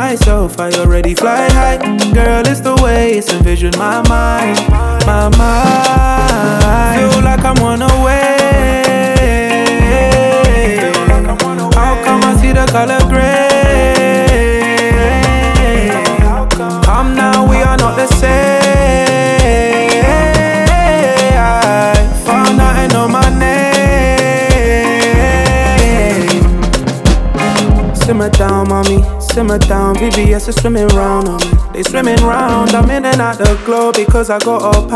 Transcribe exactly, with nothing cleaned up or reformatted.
myself, I already fly high. Girl, it's the way it's envisioned my mind, my mind. Feel like I'm on a wave. How come I see the color gray? Come now, we are not the same. I found out I know my name. Simmer down, mommy, simmer down. V V S is swimming round on me. They swimming round, I'm in and out the globe because I got up.